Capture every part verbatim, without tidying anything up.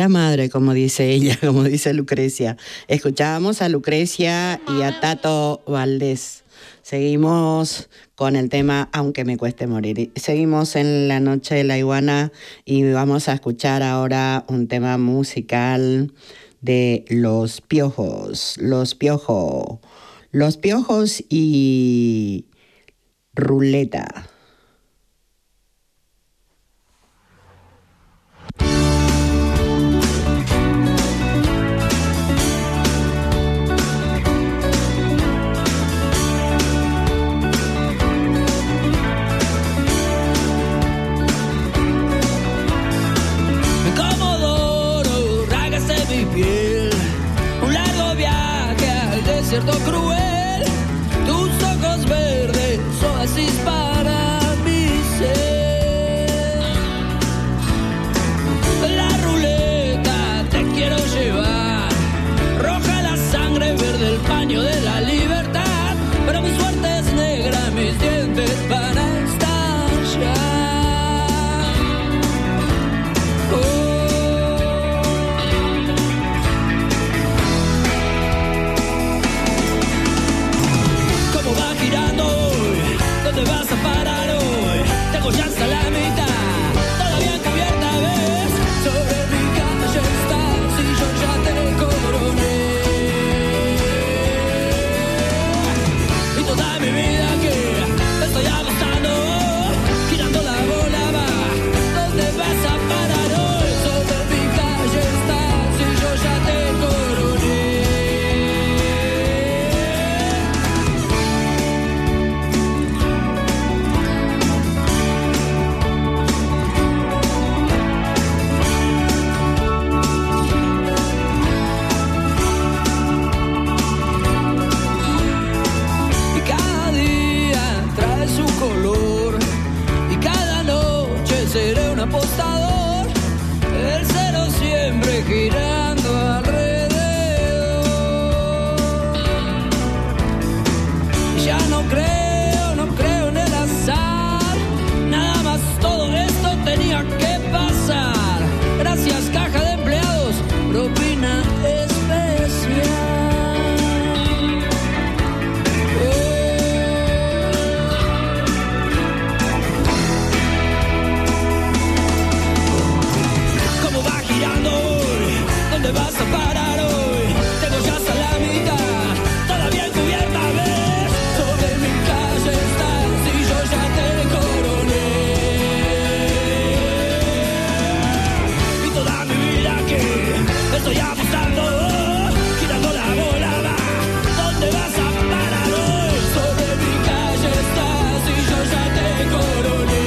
la madre, como dice ella, como dice Lucrecia. Escuchábamos a Lucrecia y a Tato Valdés. Seguimos con el tema Aunque me cueste morir. Seguimos en la noche de la iguana y vamos a escuchar ahora un tema musical de Los Piojos. Los Piojos. Los Piojos y Ruleta. Desierto cruel, tus ojos verdes, oasis para mi ser. La ruleta te quiero llevar, roja la sangre, verde el paño de la libertad, pero mi suerte es negra, mis dientes van a estallar. Oh. ¿Dónde vas a parar hoy? Tengo ya hasta la mitad, todavía encubierta, ¿ves? Sobre mi calle estás y yo ya te coroné. Y toda mi vida que estoy apostando, girando la bola va. ¿Dónde vas a parar hoy? Sobre mi calle estás y yo ya te coroné. Seré un apostador, el cero siempre girando alrededor. Ya no creo, no creo en el azar, nada más todo esto tenía que pasar. Gracias caja de empleados, propina especial. ¿Dónde vas a parar hoy? Tengo ya hasta la mitad, todavía encubierta, ¿ves? Sobre mi calle estás y yo ya te coroné. Y toda mi vida que estoy apostando, girando la bola va. ¿Dónde vas a parar hoy? Sobre mi calle estás y yo ya te coroné.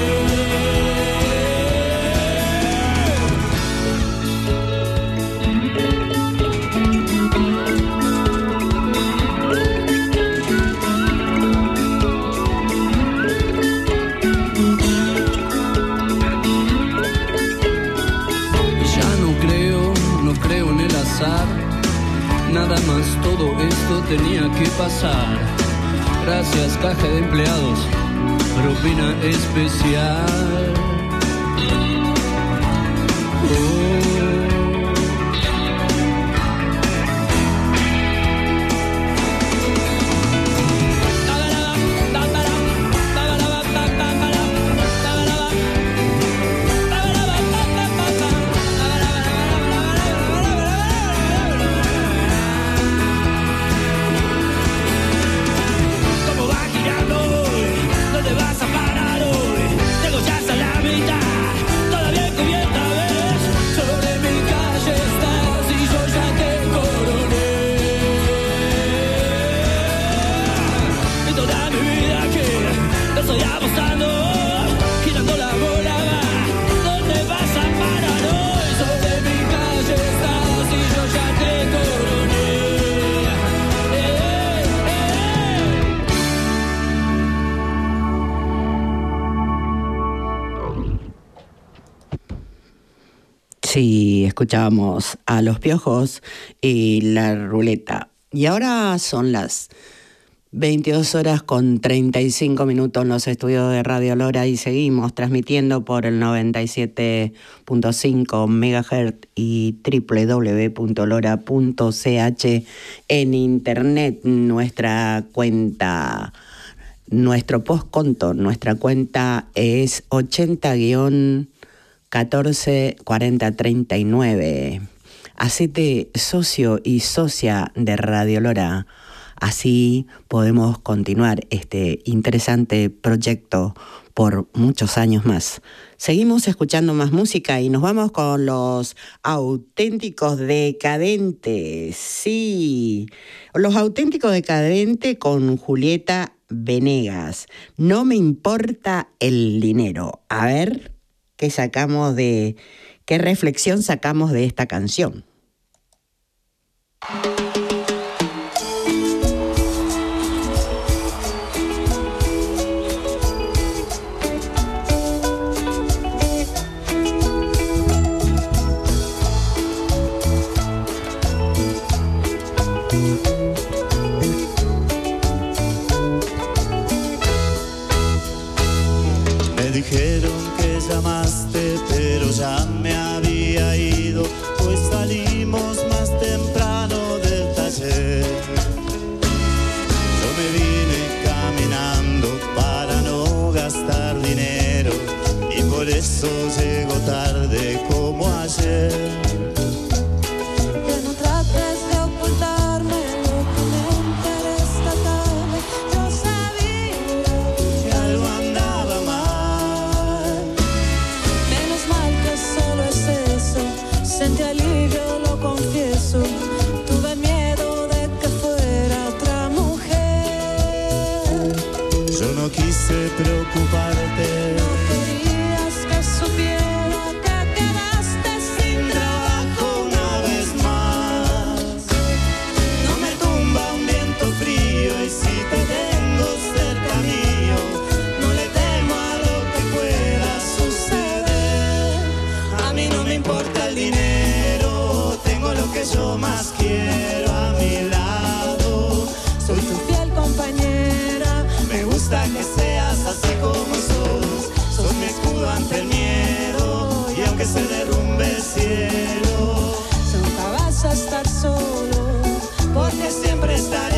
Nada más todo esto tenía que pasar. Gracias caja de empleados, propina especial. Oh. Sí, escuchábamos a Los Piojos y La Ruleta. Y ahora son las veintidós horas con treinta y cinco minutos en los estudios de Radio Lora y seguimos transmitiendo por el noventa y siete punto cinco megahertz y doble u doble u doble u punto lora punto c h en internet. Nuestra cuenta, nuestro postconto, nuestra cuenta es ochenta catorce cuarenta treinta y nueve. Hacete socio y socia de Radio Lora. Así podemos continuar este interesante proyecto por muchos años más. Seguimos escuchando más música y nos vamos con los Auténticos Decadentes. Sí, los Auténticos Decadentes con Julieta Venegas. No me importa el dinero. A ver qué sacamos de, qué reflexión sacamos de esta canción. Dijeron que llamaste, pero ya me había ido, pues salimos más temprano del taller. Yo me vine caminando para no gastar dinero y por eso llego tarde como ayer. Que no trates de ocultarme lo que me enteré esta tarde. Yo sabía que algo andaba mal. menos mal que solo es eso. Sentí alivio, lo confieso. Tuve miedo de que fuera otra mujer. Yo no quise preocuparte. No querías que supiera que quedaste sin trabajo una vez más. No me tumba un viento frío y si te tengo cerca mío, no le temo a lo que pueda suceder. A mí no me importa el dinero, tengo lo que yo más quiero a mi lado. Soy tu Fiel compañera, me gusta que seas así como sos. Sos mi escudo ante el miedo y aunque se derrumbe el cielo, nunca vas a estar solo, porque siempre estaré.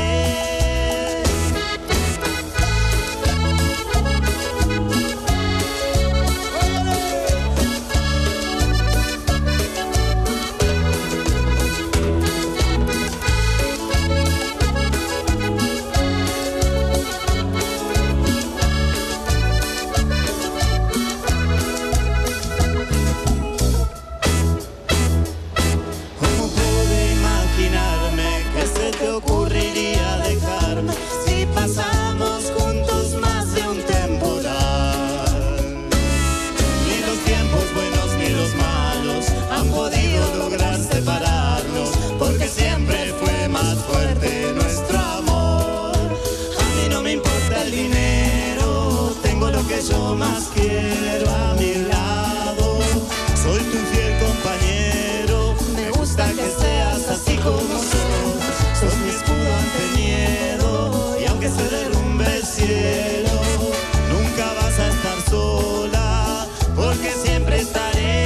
¿Cómo pude imaginarme que se te ocurriría dejarme si pasamos juntos más de un temporal? Ni los tiempos buenos ni los malos han podido lograr separarnos, porque siempre fue más fuerte nuestro amor. A mí no me importa el dinero, tengo lo que yo más quiero a mi lado. Soy tu fiel compañero, me gusta que seas así como sos. Sos mi escudo ante el miedo y aunque se derrumbe el cielo, nunca vas a estar sola, porque siempre estaré.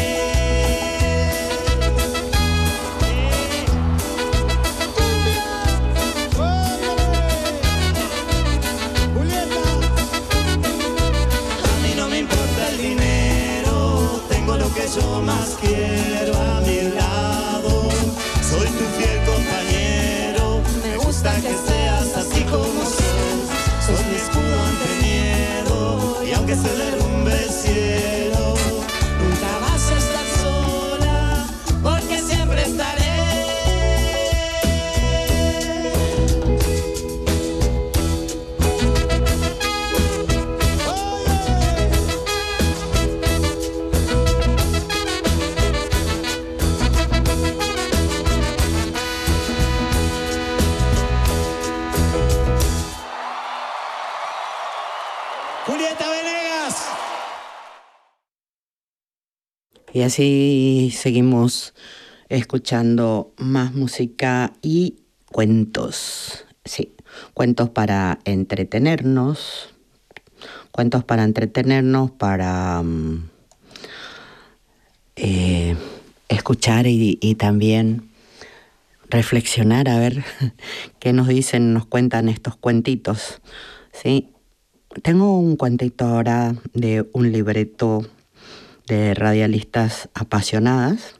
A mí no me importa el dinero, tengo lo que yo más quiero a mi lado. Soy tu fiel compañero, me gusta que seas así como sos. Sos mi escudo ante el miedo y aunque se derrumbe el cielo, nunca vas a estar sola, porque siempre estaré. Julieta Venegas. Y así seguimos escuchando más música y cuentos. Sí, cuentos. cuentos para entretenernos, cuentos para entretenernos, para um, eh, escuchar y, y también reflexionar a ver qué nos dicen, nos cuentan estos cuentitos, ¿sí? Tengo un cuentito ahora de un libreto de radialistas apasionadas.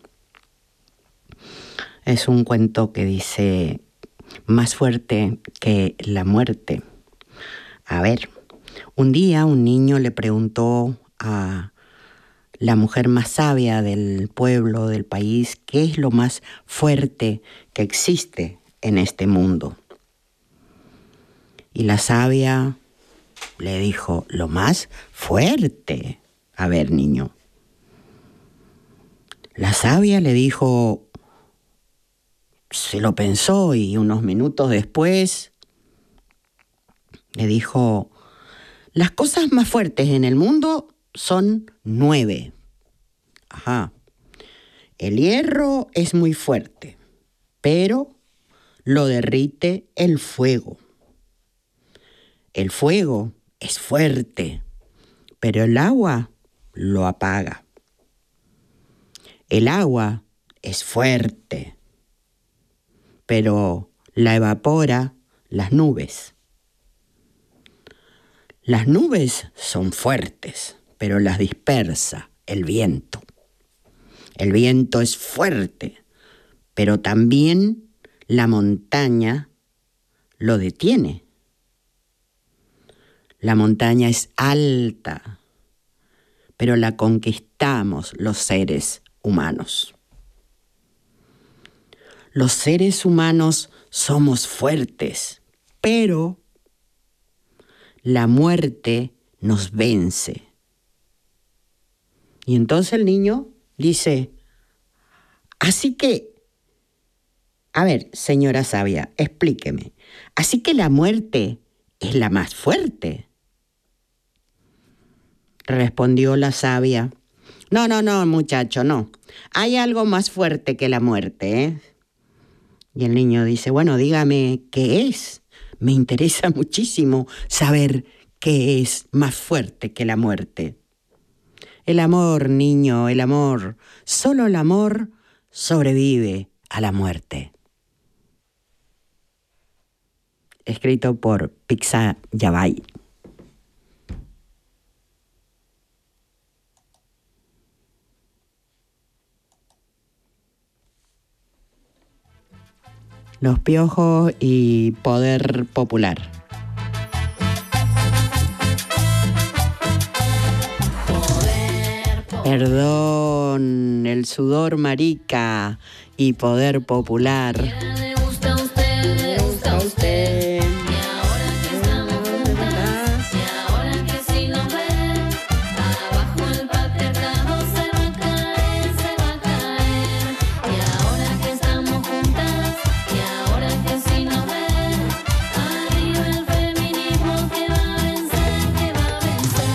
Es un cuento que dice: más fuerte que la muerte. A ver, un día un niño le preguntó a la mujer más sabia del pueblo, del país, qué es lo más fuerte que existe en este mundo. Y la sabia le dijo: lo más fuerte. A ver, niño. La sabia le dijo, se lo pensó y unos minutos después le dijo: las cosas más fuertes en el mundo son nueve. Ajá. El hierro es muy fuerte, pero lo derrite el fuego. El fuego es fuerte, pero el agua lo apaga. El agua es fuerte, pero la evapora las nubes. Las nubes son fuertes, pero las dispersa el viento. El viento es fuerte, pero también la montaña lo detiene. La montaña es alta, pero la conquistamos los seres humanos. Los seres humanos somos fuertes, pero la muerte nos vence. Y entonces el niño dice: así que, a ver, señora sabia, explíqueme, así que la muerte es la más fuerte. Respondió la sabia: no, no, no, muchacho, no. Hay algo más fuerte que la muerte, ¿eh? Y el niño dice: bueno, dígame qué es. Me interesa muchísimo saber qué es más fuerte que la muerte. El amor, niño, el amor. Solo el amor sobrevive a la muerte. Escrito por Pixa Yavay. Los Piojos y Poder Popular. Poder, poder. Perdón, el sudor marica y Poder Popular. Le gusta a usted, le gusta a usted. Y ahora que estamos juntas, y ahora que si nos ven, abajo el patriarcado se va a caer, se va a caer. Y ahora que estamos juntas, y ahora que si nos ven, arriba el feminismo que va a vencer, que va a vencer.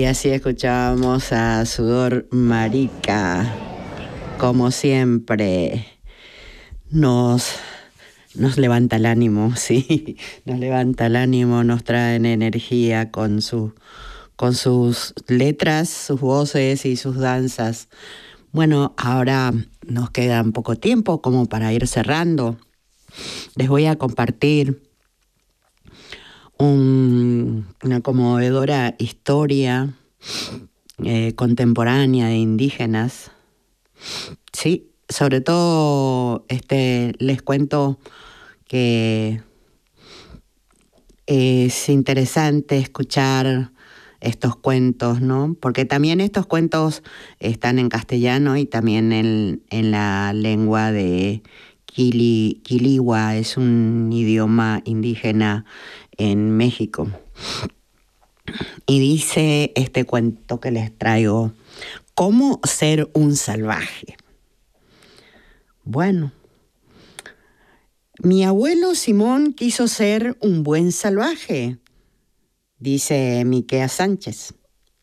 Y así escuchábamos a Sudor Marica. Como siempre, nos, nos levanta el ánimo, sí, nos levanta el ánimo, nos traen energía con, su, con sus letras, sus voces y sus danzas. Bueno, ahora nos queda poco tiempo como para ir cerrando. Les voy a compartir un, una conmovedora historia eh, contemporánea de indígenas. Sí, sobre todo este, les cuento que es interesante escuchar estos cuentos, ¿no? Porque también estos cuentos están en castellano y también en, en la lengua de Quili, Quiligua, es un idioma indígena en México. Y dice este cuento que les traigo: ¿cómo ser un salvaje? Bueno, mi abuelo Simón quiso ser un buen salvaje, dice Miquea Sánchez.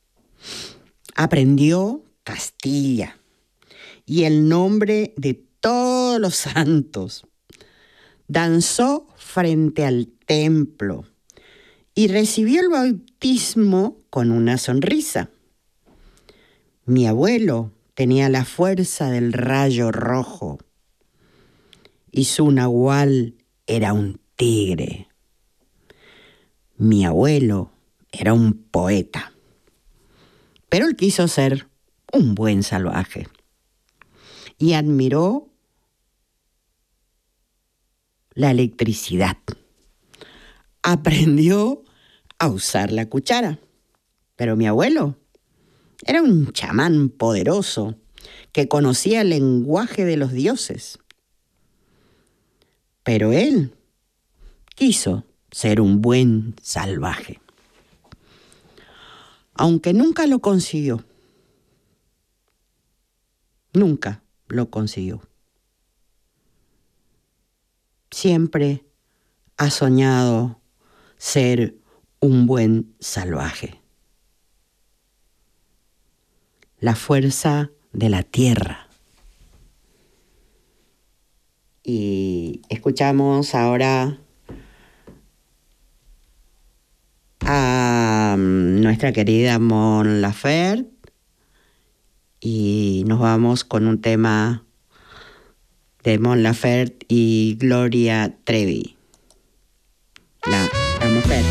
Aprendió Castilla y el nombre de todos los santos. Danzó frente al templo y recibió el bautismo con una sonrisa. Mi abuelo tenía la fuerza del rayo rojo y su nahual era un tigre. Mi abuelo era un poeta, pero él quiso ser un buen salvaje y admiró la electricidad. Aprendió a usar la cuchara, pero mi abuelo era un chamán poderoso que conocía el lenguaje de los dioses. Pero él quiso ser un buen salvaje, aunque nunca lo consiguió. Nunca lo consiguió. Siempre ha soñado ser un buen salvaje. La fuerza de la tierra. Y escuchamos ahora a nuestra querida Mon Laferte y nos vamos con un tema de Mon Laferte y Gloria Trevi, la, la mujer.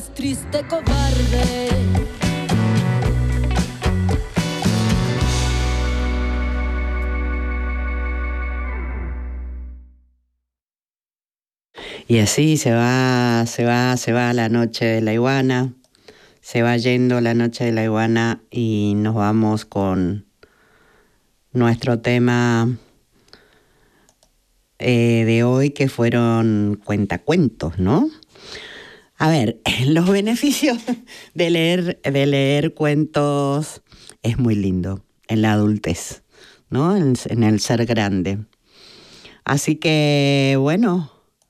seas triste, cobarde. Y así se va, se va, se va la noche de la iguana, se va yendo la noche de la iguana y nos vamos con nuestro tema eh, de hoy, que fueron cuentacuentos, ¿no? A ver, los beneficios de leer, de leer cuentos es muy lindo en la adultez, ¿no? En, en el ser grande. Así que, bueno...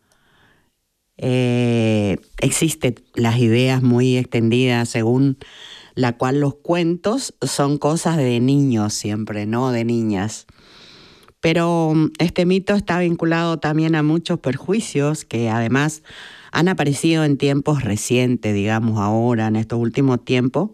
Eh, existen las ideas muy extendidas según la cual los cuentos son cosas de niños siempre, no de niñas. Pero este mito está vinculado también a muchos perjuicios que además han aparecido en tiempos recientes, digamos ahora, en estos últimos tiempos.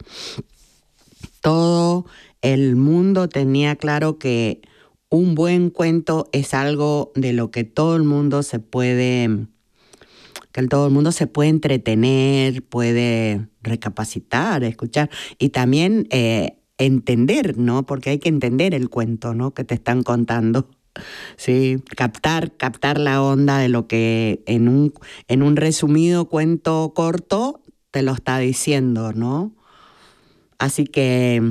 Todo el mundo tenía claro que un buen cuento es algo de lo que todo el mundo se puede... que todo el mundo se puede entretener, puede recapacitar, escuchar y también eh, entender, ¿no? Porque hay que entender el cuento, ¿no? Que te están contando, ¿sí? Captar, captar la onda de lo que en un, en un resumido cuento corto te lo está diciendo, ¿no? Así que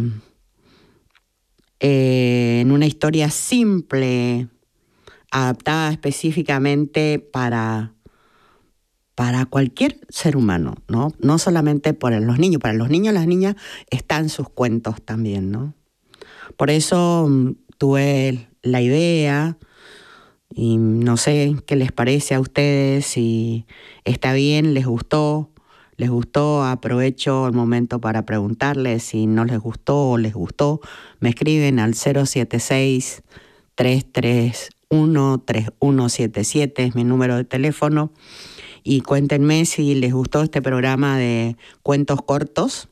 eh, en una historia simple, adaptada específicamente para... para cualquier ser humano, ¿no? No solamente para los niños, para los niños y las niñas están sus cuentos también, ¿no? Por eso um, tuve la idea, y no sé qué les parece a ustedes, si está bien, les gustó, les gustó, aprovecho el momento para preguntarles si no les gustó o les gustó. Me escriben al cero siete seis, tres tres uno, tres uno siete siete, es mi número de teléfono. Y cuéntenme si les gustó este programa de cuentos cortos.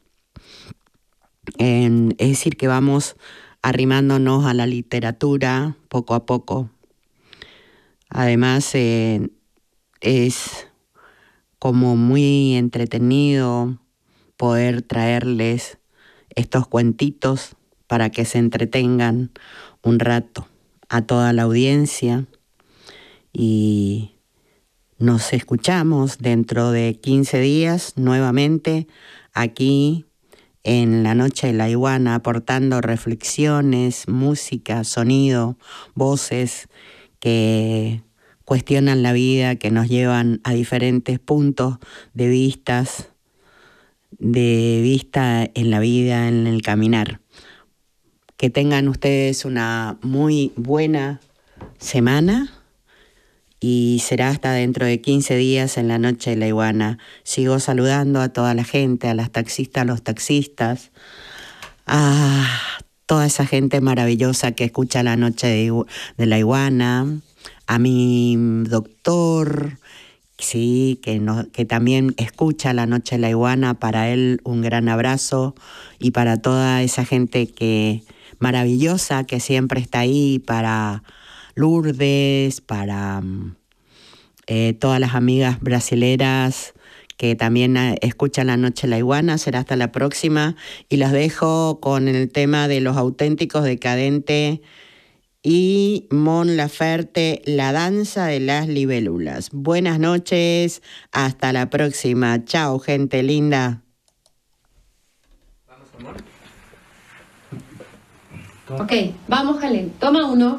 Eh, es decir, que vamos arrimándonos a la literatura poco a poco. Además, eh, es como muy entretenido poder traerles estos cuentitos para que se entretengan un rato a toda la audiencia. Y nos escuchamos dentro de quince días nuevamente aquí en La Noche de la Iguana, aportando reflexiones, música, sonido, voces que cuestionan la vida, que nos llevan a diferentes puntos de vistas, de vista en la vida, en el caminar. Que tengan ustedes una muy buena semana. Y será hasta dentro de quince días en La Noche de la Iguana. Sigo saludando a toda la gente, a las taxistas, a los taxistas, a toda esa gente maravillosa que escucha La Noche de, de la Iguana, a mi doctor, sí, que, no, que también escucha La Noche de la Iguana. Para él un gran abrazo, y para toda esa gente que maravillosa que siempre está ahí, para Lourdes, para eh, todas las amigas brasileras que también escuchan La Noche de la Iguana. Será hasta la próxima y las dejo con el tema de Los Auténticos Decadentes y Mon Laferte, La Danza de las Libélulas. Buenas noches, hasta la próxima. Chao, gente linda. Vamos, amor. Ok, vamos, Jalen. Toma uno.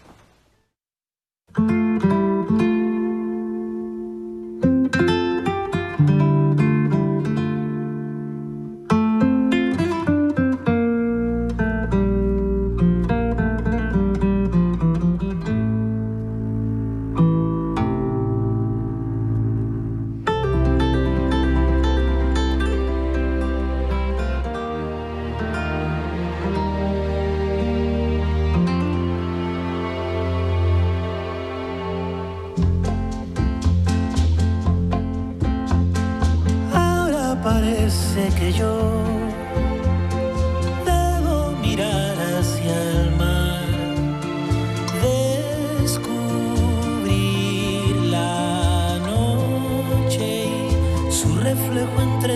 Parece que yo debo mirar hacia el mar, descubrir la noche y su reflejo entre